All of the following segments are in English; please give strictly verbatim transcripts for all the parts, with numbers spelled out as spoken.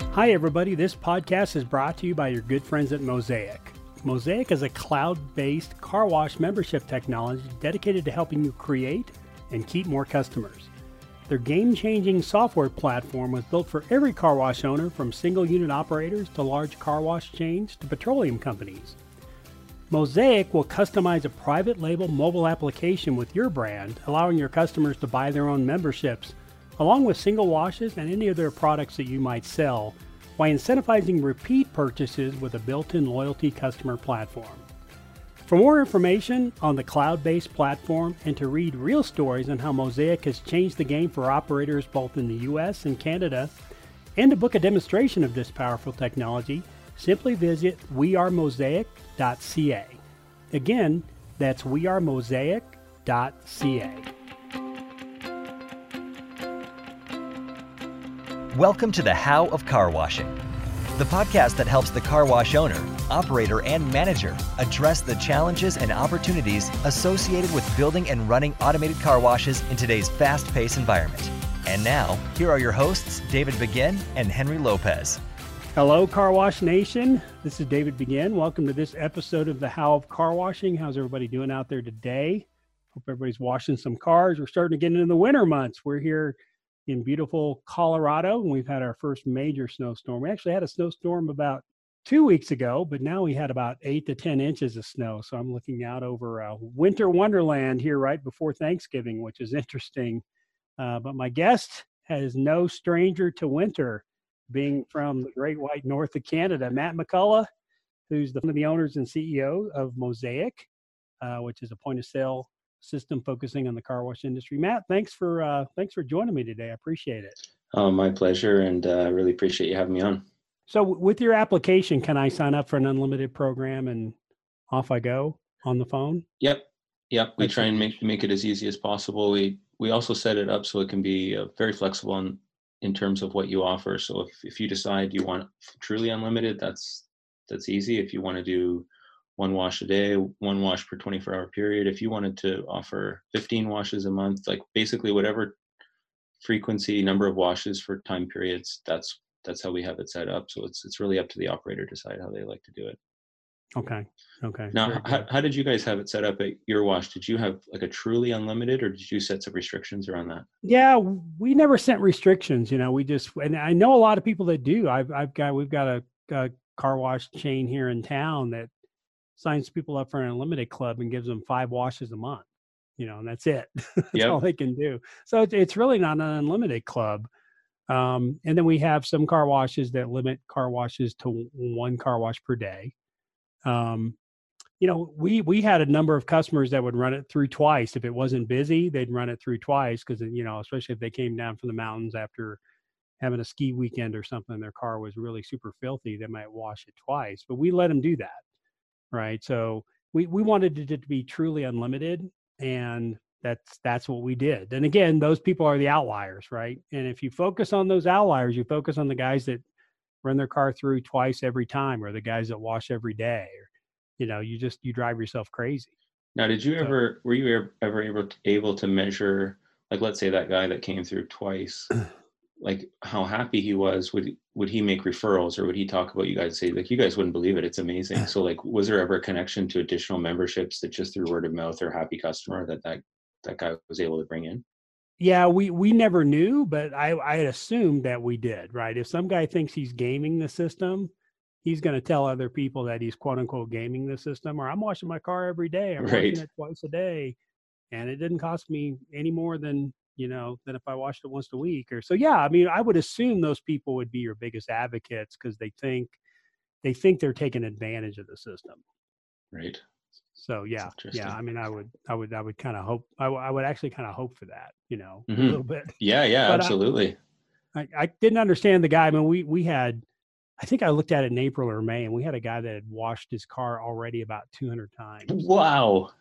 Hi, everybody. This podcast is brought to you by your good friends at Mosaic. Mosaic is a cloud-based car wash membership technology dedicated to helping you create and keep more customers. Their game-changing software platform was built for every car wash owner, from single-unit operators to large car wash chains to petroleum companies. Mosaic will customize a private label mobile application with your brand, allowing your customers to buy their own memberships, along with single washes and any other products that you might sell, while incentivizing repeat purchases with a built-in loyalty customer platform. For more information on the cloud-based platform and to read real stories on how Mosaic has changed the game for operators both in the U S and Canada, and to book a demonstration of this powerful technology, simply visit we are mosaic dot c a. Again, that's we are mosaic dot c a. Welcome to the How of Car Washing, the podcast that helps the car wash owner, operator, and manager address the challenges and opportunities associated with building and running automated car washes in today's fast-paced environment. And now, here are your hosts, David Begin and Henry Lopez. Hello, Car Wash Nation. This is David Begin. Welcome to this episode of the How of Car Washing. How's everybody doing out there today? Hope everybody's washing some cars. We're starting to get into the winter months. We're here in beautiful Colorado, and we've had our first major snowstorm. We actually had a snowstorm about two weeks ago, but now we had about eight to ten inches of snow. So I'm looking out over uh, winter wonderland here right before Thanksgiving, which is interesting. Uh, but my guest is no stranger to winter, being from the great white north of Canada. Matt McCullough, who's the, one of the owners and C E O of Mosaic, uh, which is a point of sale system focusing on the car wash industry. Matt, thanks for uh, thanks for joining me today. I appreciate it. Oh, my pleasure, and I uh, really appreciate you having me on. So with your application, can I sign up for an unlimited program and off I go on the phone? Yep. Yep. We That's try and make make it as easy as possible. We we also set it up so it can be uh, very flexible in, in terms of what you offer. So if, if you decide you want truly unlimited, that's that's easy. If you want to do one wash a day, one wash per twenty-four hour period. If you wanted to offer fifteen washes a month, like basically whatever frequency, number of washes for time periods, that's that's how we have it set up. So it's it's really up to the operator to decide how they like to do it. Okay. Okay. Now, how, how did you guys have it set up at your wash? Did you have like a truly unlimited, or did you set some restrictions around that? Yeah, we never set restrictions. You know, we just, and I know a lot of people that do. I've I've got we've got a, a car wash chain here in town that signs people up for an unlimited club and gives them five washes a month, you know, and that's it. That's yep. all they can do. So it's, it's really not an unlimited club. Um, and then we have some car washes that limit car washes to one car wash per day. Um, you know, we, we had a number of customers that would run it through twice. If it wasn't busy, they'd run it through twice because, you know, especially if they came down from the mountains after having a ski weekend or something, their car was really super filthy, they might wash it twice. But we let them do that. Right. So we, we wanted it to be truly unlimited, and that's, that's what we did. And again, those people are the outliers, right? And if you focus on those outliers, you focus on the guys that run their car through twice every time, or the guys that wash every day, or, you know, you just, you drive yourself crazy. Now, did you ever, so, were you ever, ever able to, able to measure, like, let's say that guy that came through twice, like how happy he was? Would would he make referrals, or would he talk about you guys, say like, you guys wouldn't believe it, it's amazing? So like, was there ever a connection to additional memberships that just through word of mouth or happy customer that that, that guy was able to bring in? Yeah, we we never knew, but I I assumed that we did, right? If some guy thinks he's gaming the system, he's going to tell other people that he's quote unquote gaming the system, or I'm washing my car every day, I'm right. washing it twice a day, and it didn't cost me any more than, you know, than if I watched it once a week or so. Yeah. I mean, I would assume those people would be your biggest advocates because they think, they think they're taking advantage of the system. Right. So yeah, yeah. I mean, I would, I would, I would kind of hope, I, w- I would actually kind of hope for that, you know, mm-hmm. a little bit. Yeah. Yeah, but absolutely. I, I, I didn't understand the guy. I mean, we, we had, I think I looked at it in April or May, and we had a guy that had washed his car already about two hundred times. Wow.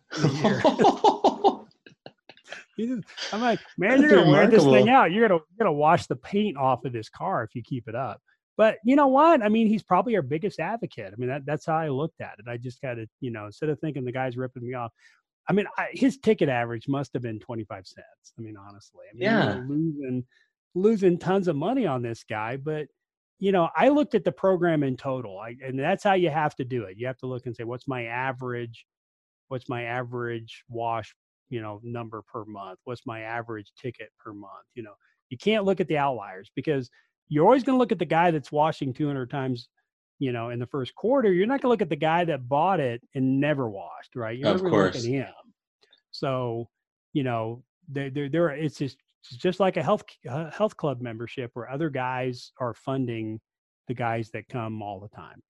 I'm like, man, That's you're gonna remarkable. Wear this thing out. You're gonna you're gonna wash the paint off of this car if you keep it up. But you know what? I mean, he's probably our biggest advocate. I mean, that, that's how I looked at it. I just got to, you know, instead of thinking the guy's ripping me off, I mean, I, his ticket average must have been twenty-five cents. I mean, honestly, I mean, yeah, we were losing losing tons of money on this guy, but you know, I looked at the program in total, I, and that's how you have to do it. You have to look and say, what's my average, what's my average wash, you know, number per month? What's my average ticket per month? You know, you can't look at the outliers because you're always going to look at the guy that's washing two hundred times, you know, in the first quarter. You're not going to look at the guy that bought it and never washed, right? You're Of never going to look at course. him. So, you know, there, there, there, it's just, it's just like a health, uh, health club membership where other guys are funding the guys that come all the time.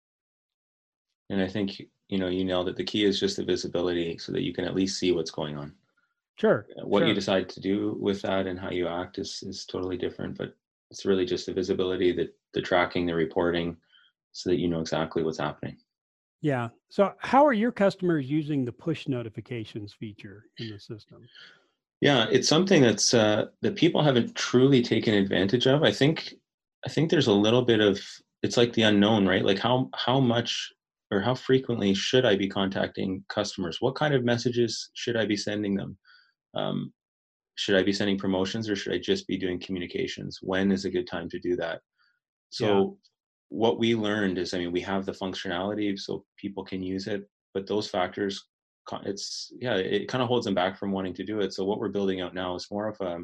And I think, you know, you nailed it. The key is just the visibility so that you can at least see what's going on. Sure. What sure. you decide to do with that and how you act is, is totally different, but it's really just the visibility, the, the tracking, the reporting, so that you know exactly what's happening. Yeah. So how are your customers using the push notifications feature in the system? Yeah, it's something that's uh, that people haven't truly taken advantage of. I think I think there's a little bit of, it's like the unknown, right? Like how how much or how frequently should I be contacting customers? What kind of messages should I be sending them? Um, should I be sending promotions or should I just be doing communications? When is a good time to do that? Yeah. So what we learned is, I mean, we have the functionality so people can use it, but those factors, co- it's, yeah, it kind of holds them back from wanting to do it. So what we're building out now is more of a,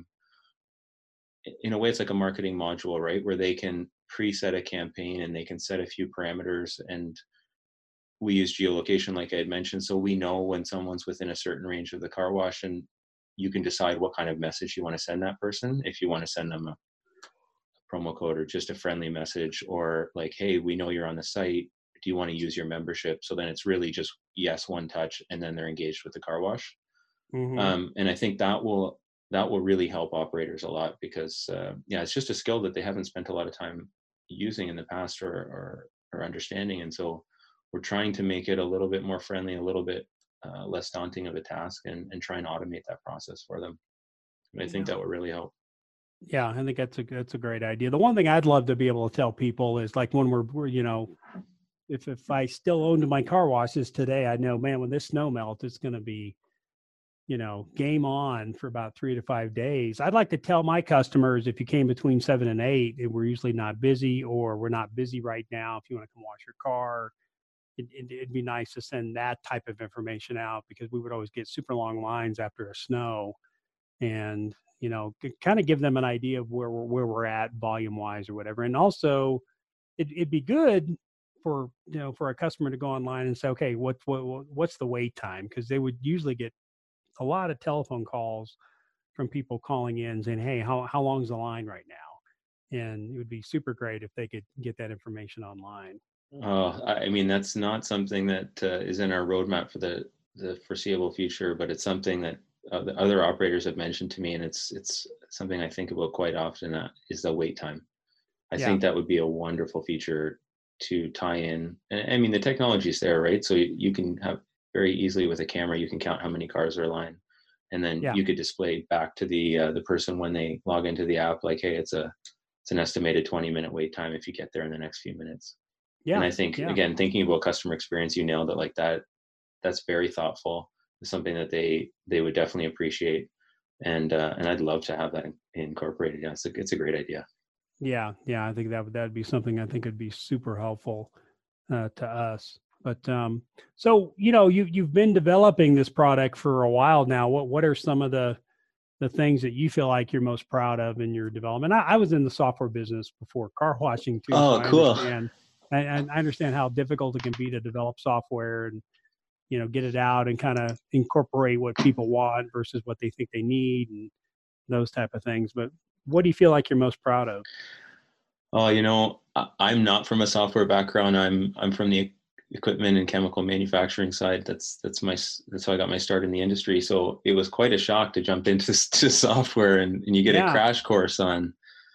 in a way, it's like a marketing module, right? Where they can preset a campaign and they can set a few parameters, and we use geolocation, like I had mentioned. So we know when someone's within a certain range of the car wash, and you can decide what kind of message you want to send that person. If you want to send them a promo code or just a friendly message, or like, hey, we know you're on the site, do you want to use your membership? So then it's really just yes, one touch, and then they're engaged with the car wash. Mm-hmm. Um, and I think that will that will really help operators a lot because uh, yeah, it's just a skill that they haven't spent a lot of time using in the past or or, or understanding. And so we're trying to make it a little bit more friendly, a little bit uh, less daunting of a task, and, and try and automate that process for them. And I think Yeah. that would really help. Yeah, I think that's a that's a great idea. The one thing I'd love to be able to tell people is like when we're, we're you know, if if I still owned my car washes today, I know, man, when this snow melts, it's going to be, you know, game on for about three to five days. I'd like to tell my customers if you came between seven and eight, and we're usually not busy, or we're not busy right now. If you want to come wash your car, it, it, it'd be nice to send that type of information out because we would always get super long lines after a snow. And you know, kind of give them an idea of where we're, where we're at volume wise or whatever. And also it, it'd be good for, you know, for a customer to go online and say, okay, what, what, what's the wait time? Cause they would usually get a lot of telephone calls from people calling in saying, hey, how, how long is the line right now? And it would be super great if they could get that information online. Oh, I I mean, that's not something that uh, is in our roadmap for the, the foreseeable future, but it's something that uh, the other operators have mentioned to me, and it's it's something I think about quite often. Uh, is the wait time. I Yeah. think that would be a wonderful feature to tie in. And I mean, the technology is there, right? So you, you can have very easily with a camera, you can count how many cars are aligned, and then Yeah. you could display back to the uh, the person when they log into the app, like, hey, it's a it's an estimated twenty minute wait time if you get there in the next few minutes. And Yeah. I think, Yeah. again, thinking about customer experience, you nailed it like that. That's very thoughtful. It's something that they they would definitely appreciate, and uh, and I'd love to have that in, incorporated. Yeah, it's a it's a great idea. Yeah. Yeah. I think that would, that'd be something I think would be super helpful uh, to us. But um, so, you know, you, you've been developing this product for a while now. What, what are some of the, the things that you feel like you're most proud of in your development? I, I was in the software business before car washing too, so Oh, I cool. understand. And I understand how difficult it can be to develop software and, you know, get it out and kind of incorporate what people want versus what they think they need and those type of things. But what do you feel like you're most proud of? Oh, you know, I, I'm not from a software background. I'm I'm from the equipment and chemical manufacturing side. That's that's my that's how I got my start in the industry. So it was quite a shock to jump into to software, and, and you get a Yeah. crash course on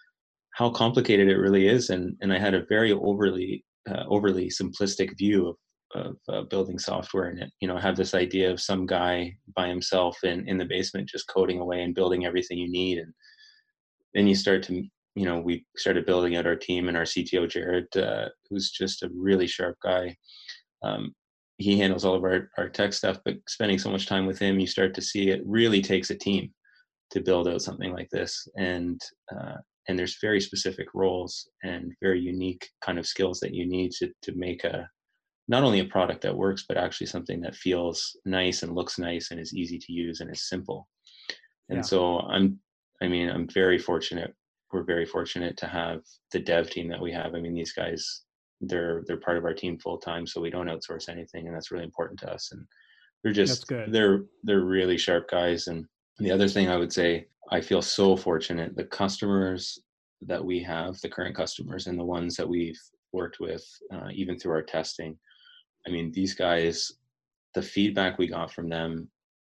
how complicated it really is. And and I had a very overly uh, overly simplistic view of of uh, building software, and it, you know, I have this idea of some guy by himself in in the basement just coding away and building everything you need. And then you start to, you know, we started building out our team, and our C T O, Jared, uh, who's just a really sharp guy. Um, he handles all of our, our tech stuff, but spending so much time with him, you start to see it really takes a team to build out something like this. And, uh, and there's very specific roles and very unique kind of skills that you need to to make a not only a product that works, but actually something that feels nice and looks nice and is easy to use and is simple. And Yeah, so I'm, I mean, I'm very fortunate. We're very fortunate to have the dev team that we have. I mean, these guys, they're they're part of our team full time, so we don't outsource anything, and that's really important to us. And they're that's just good. they're they're really sharp guys. And the other thing I would say, I feel so fortunate. The customers that we have, the current customers, and the ones that we've worked with, uh, even through our testing. I mean, these guys, the feedback we got from them,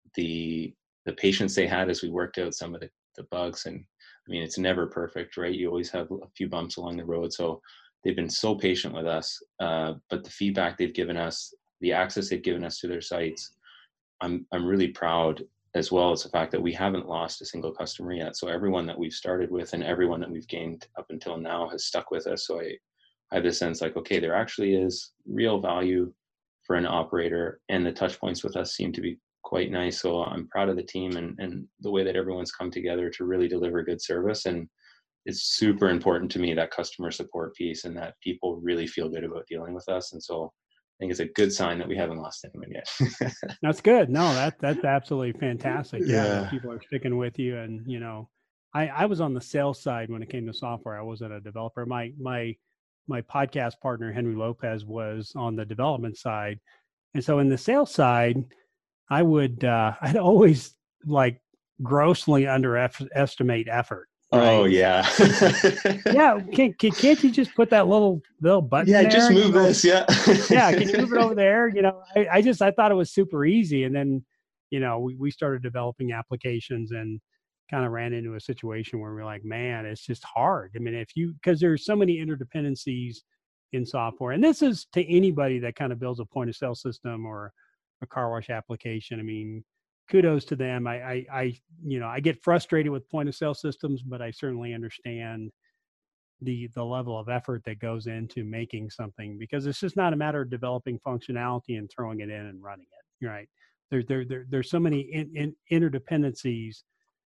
the the patience they had as we worked out some of the, the bugs, and I mean, it's never perfect, right? You always have a few bumps along the road. So they've been so patient with us. Uh, but the feedback they've given us, the access they've given us to their sites, I'm I'm really proud, as well as the fact that we haven't lost a single customer yet. So everyone that we've started with and everyone that we've gained up until now has stuck with us. So I, I have this sense like, okay, there actually is real value for an operator, and the touch points with us seem to be quite nice. So I'm proud of the team and, and the way that everyone's come together to really deliver good service. And it's super important to me, that customer support piece, and that people really feel good about dealing with us. And so I think it's a good sign that we haven't lost anyone yet. That's good. No, that that's absolutely fantastic. Yeah, that Yeah. people are sticking with you. And you know, I I was on the sales side when it came to software. I wasn't a developer. My my my podcast partner Henry Lopez was on the development side, and so in the sales side, I would uh, I'd always like grossly underestimate effort. Oh Right? yeah. Yeah, can, can can't you just put that little little button Yeah, there? just You move know, this. Yeah. yeah, can you move it over there? You know, I, I just I thought it was super easy, and then you know we we started developing applications and kind of ran into a situation where we're like, man, it's just hard. I mean, if you because there's so many interdependencies in software, and this is to anybody that kind of builds a point of sale system or a car wash application. I mean, kudos to them. I I, I you know I get frustrated with point of sale systems, but I certainly understand the the level of effort that goes into making something, because it's just not a matter of developing functionality and throwing it in and running it, right? There, there, there there's so many in, in interdependencies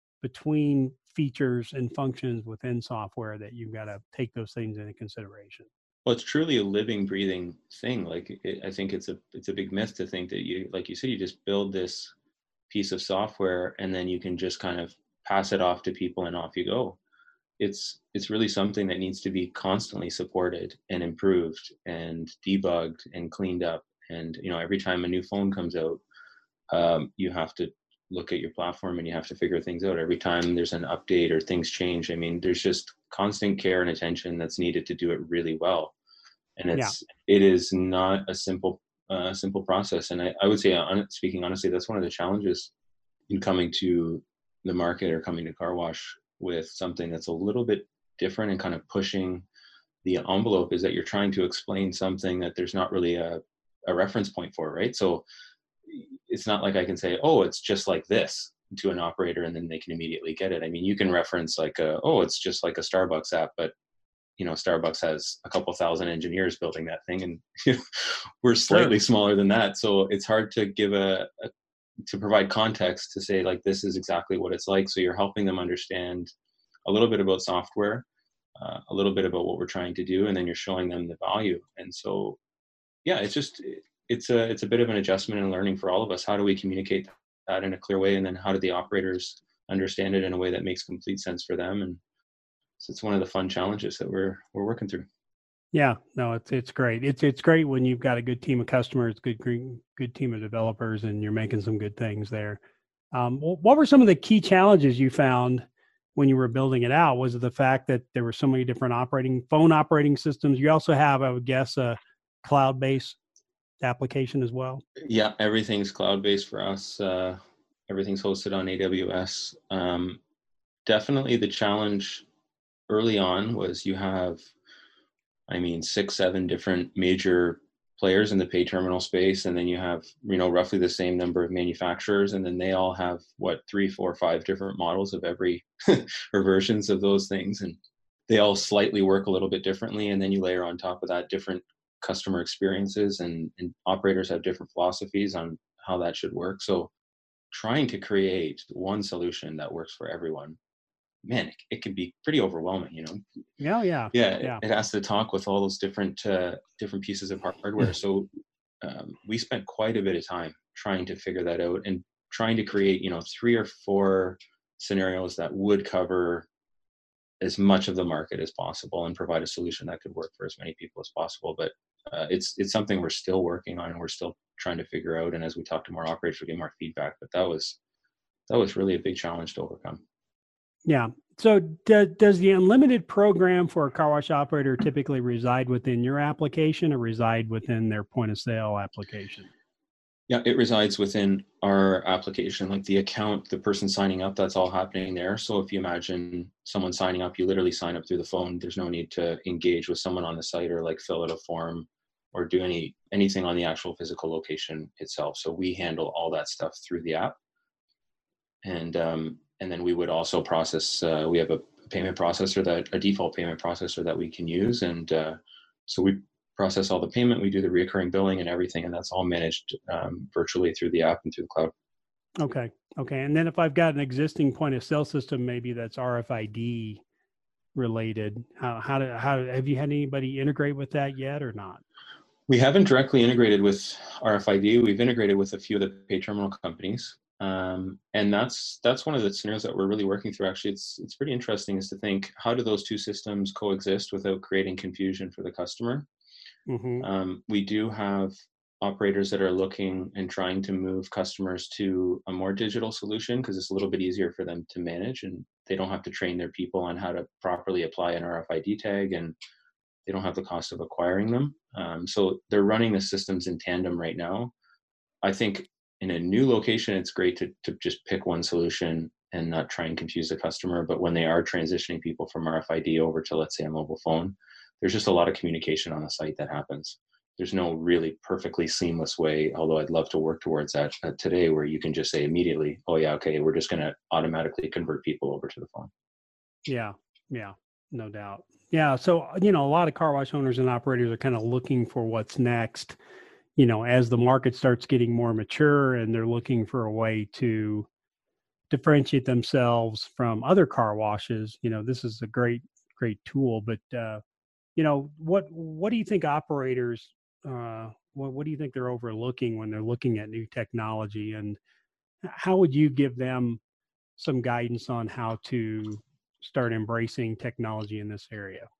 between features and functions within software that you've got to take those things into consideration. Well, it's truly a living, breathing thing. Like it, I think it's a it's a big myth to think that you, like you said, you just build this piece of software and then you can just kind of pass it off to people and off you go. It's it's really something that needs to be constantly supported and improved and debugged and cleaned up. And you know, every time a new phone comes out, um, you have to look at your platform and you have to figure things out. Every time there's an update or things change, I mean, there's just constant care and attention that's needed to do it really well. And Yeah, it's it is not a simple uh, simple process. And I, I would say, on, speaking honestly, that's one of the challenges in coming to the market or coming to car wash with something that's a little bit different and kind of pushing the envelope, is that you're trying to explain something that there's not really a, a reference point for, right? So it's not like I can say, oh, it's just like this to an operator and then they can immediately get it. I mean, you can reference like, a, oh, it's just like a Starbucks app, but you know, Starbucks has a couple thousand engineers building that thing, and you know, we're slightly sure. smaller than that. So it's hard to give a, a to provide context to say like this is exactly what it's like. So you're helping them understand a little bit about software, uh, a little bit about what we're trying to do, and then you're showing them the value. And so, yeah, it's just it's a it's a bit of an adjustment and learning for all of us. How do we communicate that in a clear way, and then how do the operators understand it in a way that makes complete sense for them? And so it's one of the fun challenges that we're we're working through. Yeah, no, it's it's great. It's it's great when you've got a good team of customers, good green- good team of developers, and you're making some good things there. Um, wh- what were some of the key challenges you found when you were building it out? Was it the fact that there were so many different operating phone operating systems? You also have, I would guess, a cloud-based application as well. Yeah, everything's cloud-based for us. Uh, everything's hosted on A W S. Um, definitely the challenge early on was you have, I mean, six, seven different major players in the pay terminal space, and then you have, you know, roughly the same number of manufacturers, and then they all have what, three, four, five different models of every or versions of those things, and they all slightly work a little bit differently. And then you layer on top of that different customer experiences, and, and operators have different philosophies on how that should work. So trying to create one solution that works for everyone man, it, it can be pretty overwhelming, you know? Yeah, yeah, Yeah, it, yeah. it has to talk with all those different uh, different pieces of hardware. So um, we spent quite a bit of time trying to figure that out and trying to create, you know, three or four scenarios that would cover as much of the market as possible and provide a solution that could work for as many people as possible. But uh, it's it's something we're still working on and we're still trying to figure out. And as we talk to more operators, we get more feedback. But that was that was really a big challenge to overcome. Yeah. So do, does the unlimited program for a car wash operator typically reside within your application or reside within their point of sale application? Yeah, it resides within our application, like the account, the person signing up, that's all happening there. So if you imagine someone signing up, you literally sign up through the phone. There's no need to engage with someone on the site or like fill out a form or do any anything on the actual physical location itself. So we handle all that stuff through the app. And um, and then we would also process, uh, we have a payment processor, that a default payment processor that we can use. And uh, so we process all the payment, we do the recurring billing and everything, and that's all managed um, virtually through the app and through the cloud. Okay. Okay. And then if I've got an existing point of sale system, maybe that's R F I D related, how, how, do, how have you had anybody integrate with that yet or not? We haven't directly integrated with R F I D. We've integrated with a few of the pay terminal companies. Um, and that's that's one of the scenarios that we're really working through. Actually, it's it's pretty interesting is to think, how do those two systems coexist without creating confusion for the customer? Mm-hmm. Um, we do have operators that are looking and trying to move customers to a more digital solution because it's a little bit easier for them to manage and they don't have to train their people on how to properly apply an R F I D tag and they don't have the cost of acquiring them. Um, so they're running the systems in tandem right now. I think in a new location, it's great to, to just pick one solution and not try and confuse the customer. But when they are transitioning people from R F I D over to, let's say, a mobile phone, there's just a lot of communication on the site that happens. There's no really perfectly seamless way, although I'd love to work towards that uh, today, where you can just say immediately, oh yeah, okay, we're just going to automatically convert people over to the phone. Yeah. Yeah. No doubt. Yeah. So, you know, a lot of car wash owners and operators are kind of looking for what's next, you know, as the market starts getting more mature and they're looking for a way to differentiate themselves from other car washes. You know, this is a great, great tool, but, uh, you know, what, what do you think operators, uh, what, what do you think they're overlooking when they're looking at new technology, and how would you give them some guidance on how to start embracing technology in this area?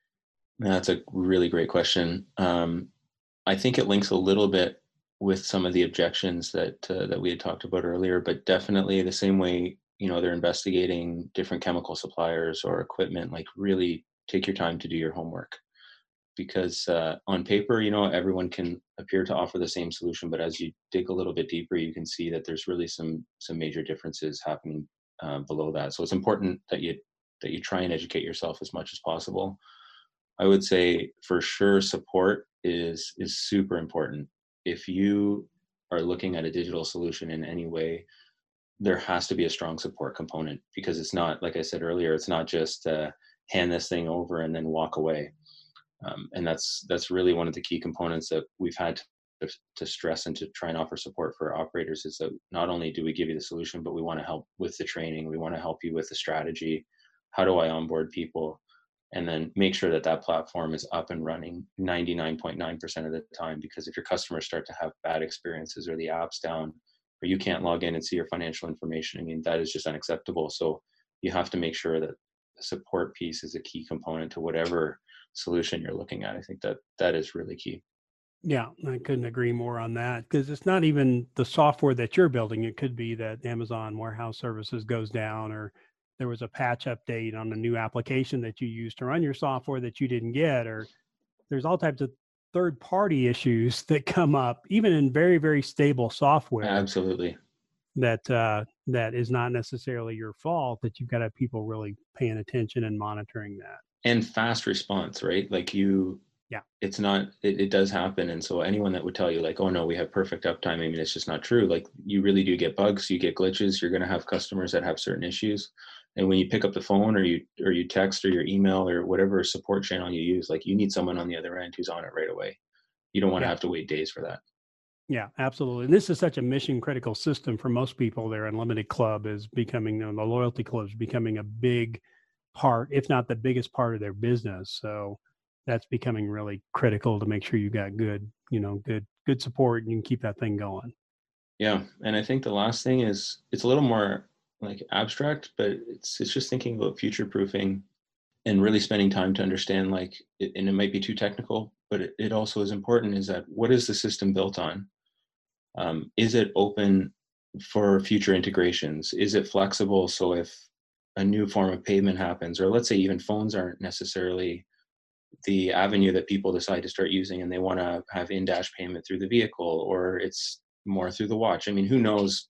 That's a really great question. Um, I think it links a little bit with some of the objections that uh, that we had talked about earlier, but definitely the same way, you know, they're investigating different chemical suppliers or equipment, like really take your time to do your homework. Because uh, on paper, you know, everyone can appear to offer the same solution, but as you dig a little bit deeper, you can see that there's really some some major differences happening uh, below that. So it's important that you that you try and educate yourself as much as possible. I would say for sure support is is super important. If you are looking at a digital solution in any way, there has to be a strong support component because it's not, like I said earlier, it's not just uh, hand this thing over and then walk away. Um, and that's that's really one of the key components that we've had to, to stress and to try and offer support for operators is that not only do we give you the solution, but we want to help with the training. We want to help you with the strategy. How do I onboard people? And then make sure that that platform is up and running ninety-nine point nine percent of the time. Because if your customers start to have bad experiences or the app's down or you can't log in and see your financial information, I mean, that is just unacceptable. So you have to make sure that the support piece is a key component to whatever solution you're looking at. I think that that is really key. Yeah, I couldn't agree more on that, because it's not even the software that you're building. It could be that Amazon Warehouse Services goes down, or there was a patch update on a new application that you use to run your software that you didn't get, or there's all types of third party issues that come up, even in very, very stable software Absolutely. that uh, that is not necessarily your fault, that you've got to have people really paying attention and monitoring that. And fast response, right? Like you, Yeah. it's not, it, it does happen. And so anyone that would tell you like, oh no, we have perfect uptime, I mean, it's just not true. Like you really do get bugs, you get glitches, you're going to have customers that have certain issues. And when you pick up the phone or you, or you text or your email or whatever support channel you use, like you need someone on the other end who's on it right away. You don't want to Yeah. have to wait days for that. Yeah, absolutely. And this is such a mission critical system for most people. Their Unlimited Club is becoming, you know, the loyalty club is becoming a big part, if not the biggest part of their business. So that's becoming really critical to make sure you got good, you know, good, good support and you can keep that thing going. Yeah. And I think the last thing is it's a little more like abstract, but it's it's just thinking about future proofing and really spending time to understand like it, and it might be too technical, but it, it also is important is that what is the system built on? Um, is it open for future integrations? Is it flexible? So if a new form of payment happens, or let's say even phones aren't necessarily the avenue that people decide to start using and they want to have in-dash payment through the vehicle, or it's more through the watch. I mean, who knows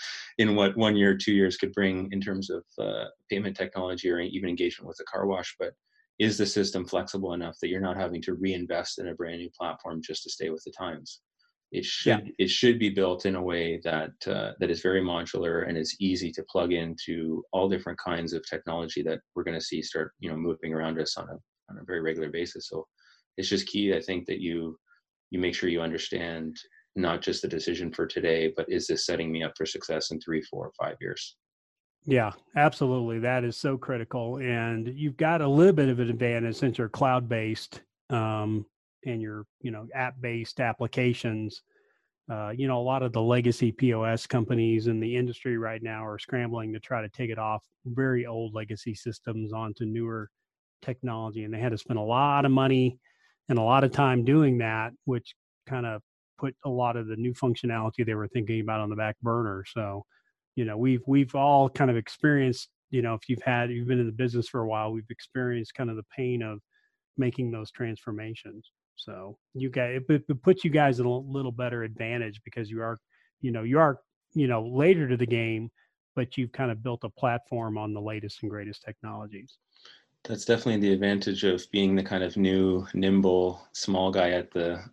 in what one year, two years could bring in terms of uh, payment technology or even engagement with the car wash, but is the system flexible enough that you're not having to reinvest in a brand new platform just to stay with the times? It Yeah. should it should be built in a way that uh, that is very modular and is easy to plug into all different kinds of technology that we're going to see start you know moving around us on a on a very regular basis. So it's just key, I think, that you you make sure you understand not just the decision for today, but is this setting me up for success in three, four, or five years? Yeah, absolutely. That is so critical. And you've got a little bit of an advantage since you're cloud based um, and you're, you know, app based applications. Uh, you know, a lot of the legacy P O S companies in the industry right now are scrambling to try to take it off very old legacy systems onto newer technology. And they had to spend a lot of money and a lot of time doing that, which kind of put a lot of the new functionality they were thinking about on the back burner. So, you know, we've we've all kind of experienced, you know, if you've had you've been in the business for a while, we've experienced kind of the pain of making those transformations. So you guys, it, it puts you guys in a little better advantage because you are, you know, you are, you know, later to the game, but you've kind of built a platform on the latest and greatest technologies. That's definitely the advantage of being the kind of new, nimble, small guy at the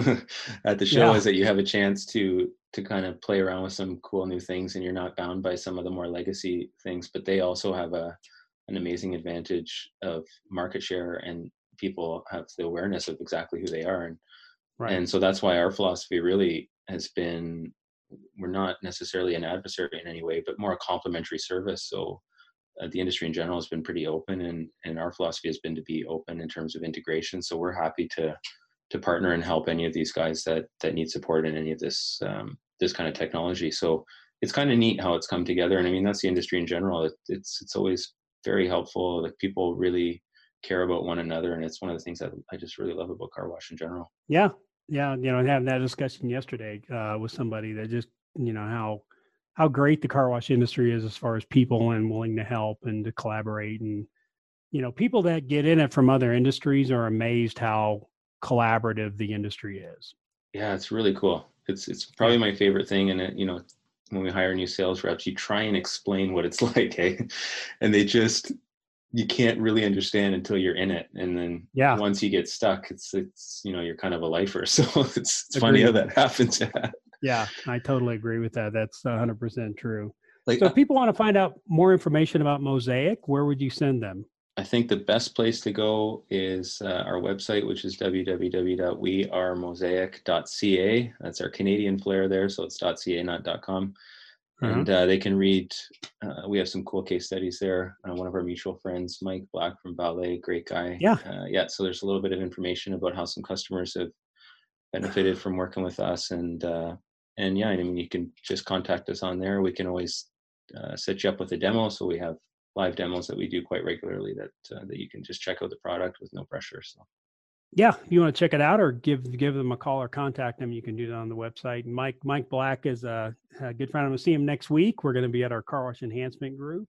at the show, Yeah, is that you have a chance to to kind of play around with some cool new things, and you're not bound by some of the more legacy things. But they also have a an amazing advantage of market share, and people have the awareness of exactly who they are, and right. and so that's why our philosophy really has been, we're not necessarily an adversary in any way, but more a complementary service. So uh, the industry in general has been pretty open, and and our philosophy has been to be open in terms of integration. So we're happy to to partner and help any of these guys that that need support in any of this um, this kind of technology. So it's kind of neat how it's come together. And I mean, that's the industry in general. It, it's it's always very helpful. Like, people really care about one another, and it's one of the things that I just really love about car wash in general. Yeah, yeah. You know, having that discussion yesterday uh, with somebody that just, you know, how how great the car wash industry is as far as people and willing to help and to collaborate. And you know, people that get in it from other industries are amazed how collaborative the industry is. Yeah, it's really cool. It's it's Yeah, probably my favorite thing. And it, you know, when we hire new sales reps, you try and explain what it's like, hey, and they just you can't really understand until you're in it. And then yeah, once you get stuck, it's it's you know you're kind of a lifer. So it's it's funny how agreed. that happens. Yeah. Yeah, I totally agree with that. That's one hundred percent true. Like So if people want to find out more information about Mosaic, where would you send them? I think the best place to go is uh, our website, which is w w w dot we are mosaic dot c a. That's our Canadian flair there, so it's .ca, not .com. Uh-huh. And uh, they can read. Uh, we have some cool case studies there. Uh, one of our mutual friends, Mike Black from Ballet, great guy. Yeah, Uh, yeah, so there's a little bit of information about how some customers have benefited from working with us, and uh, and yeah, I mean, you can just contact us on there. We can always uh, set you up with a demo. So we have live demos that we do quite regularly that uh, that you can just check out the product with no pressure. So yeah. If you want to check it out or give give them a call or contact them, you can do that on the website. And Mike Mike Black is a, a good friend. I'm going to see him next week. We're going to be at our car wash enhancement group,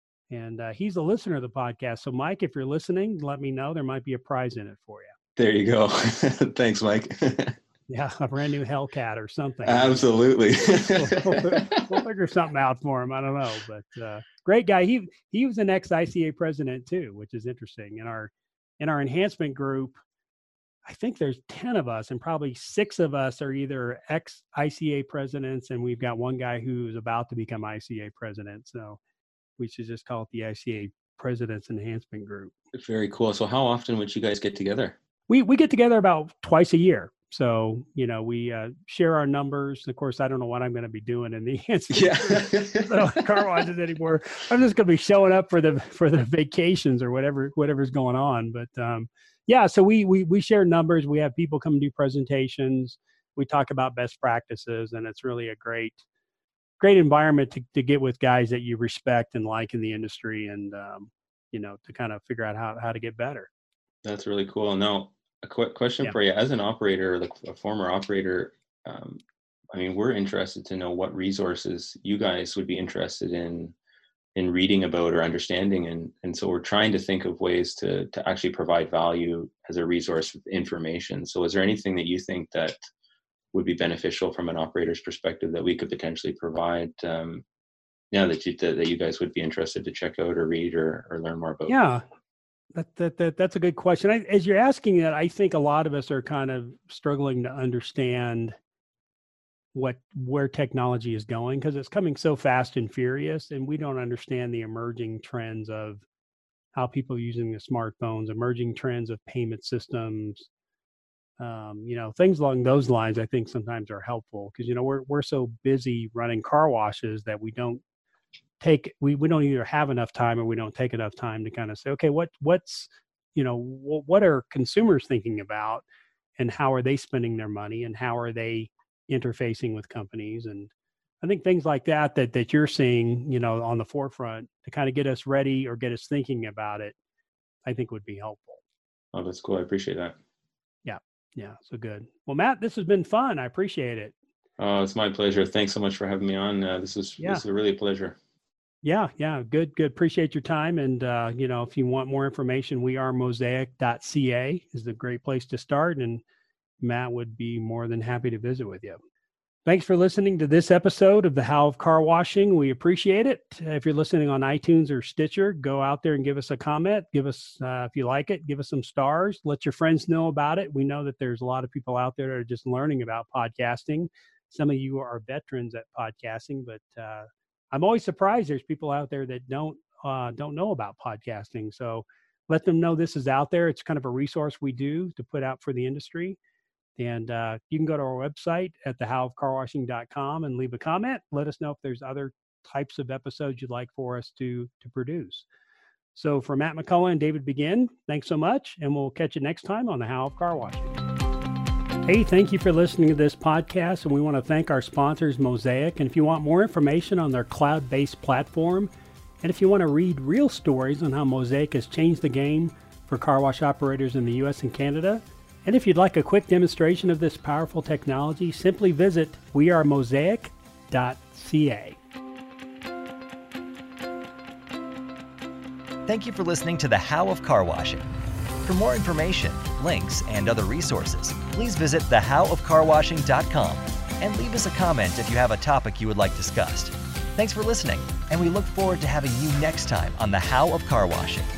and uh, he's a listener of the podcast. So Mike, if you're listening, let me know. There might be a prize in it for you. there you go. Thanks, Mike. Yeah, a brand new Hellcat or something. Absolutely. We'll, we'll, we'll figure something out for him. I don't know, but uh, great guy. He he was an ex I C A president too, which is interesting. In our in our enhancement group, I think there's ten of us, and probably six of us are either ex I C A presidents, and we've got one guy who's about to become I C A president. So we should just call it the I C A Presidents Enhancement Group. Very cool. So how often would you guys get together? We we get together about twice a year. So, you know, we uh, share our numbers. Of course, I don't know what I'm going to be doing in the yeah. car washes anymore. I'm just going to be showing up for the for the vacations or whatever whatever's going on. But um, yeah, so we we we share numbers. We have people come do presentations. We talk about best practices, and it's really a great great environment to to get with guys that you respect and like in the industry, and um, you know, to kind of figure out how how to get better. That's really cool. Now, a quick question Yeah. for you. As an operator, like a former operator, um, I mean, we're interested to know what resources you guys would be interested in in reading about or understanding, and and so we're trying to think of ways to to actually provide value as a resource with information. So, is there anything that you think that would be beneficial from an operator's perspective that we could potentially provide? Um, yeah, that you that, that you guys would be interested to check out or read or or learn more about? Yeah. That, that, that, that's a good question. I, as you're asking that, I think a lot of us are kind of struggling to understand what where technology is going, because it's coming so fast and furious, and we don't understand the emerging trends of how people are using the smartphones, emerging trends of payment systems, um, you know, things along those lines. I think sometimes are helpful because, you know, we're we're so busy running car washes that we don't take we, we don't either have enough time or we don't take enough time to kind of say, okay, what what's you know what, what are consumers thinking about, and how are they spending their money, and how are they interfacing with companies? And I think things like that that that you're seeing, you know, on the forefront to kind of get us ready or get us thinking about it, I think would be helpful. Oh, that's cool. I appreciate that. Yeah, yeah. So good. Well, Matt, this has been fun. I appreciate it. Oh, it's my pleasure. Thanks so much for having me on. Uh, this is Yeah. this is really a pleasure. Yeah, yeah, good, good. Appreciate your time. And, uh, you know, if you want more information, we are mosaic dot c a is a great place to start. And Matt would be more than happy to visit with you. Thanks for listening to this episode of The How of Car Washing. We appreciate it. If you're listening on iTunes or Stitcher, go out there and give us a comment. Give us, uh, if you like it, give us some stars. Let your friends know about it. We know that there's a lot of people out there that are just learning about podcasting. Some of you are veterans at podcasting, but, uh, I'm always surprised there's people out there that don't uh, don't know about podcasting. So let them know this is out there. It's kind of a resource we do to put out for the industry. And uh, you can go to our website at the how of car washing dot com and leave a comment. Let us know if there's other types of episodes you'd like for us to to produce. So for Matt McCullough and David Begin, thanks so much. And we'll catch you next time on the How of Car Washing. Hey, thank you for listening to this podcast, and we want to thank our sponsors, Mosaic. And if you want more information on their cloud-based platform, and if you want to read real stories on how Mosaic has changed the game for car wash operators in the U S and Canada, and if you'd like a quick demonstration of this powerful technology, simply visit we are mosaic dot c a. Thank you for listening to The How of Car Washing. For more information, links, and other resources, please visit the how of car washing dot com and leave us a comment if you have a topic you would like discussed. Thanks for listening, and we look forward to having you next time on The How of Car Washing.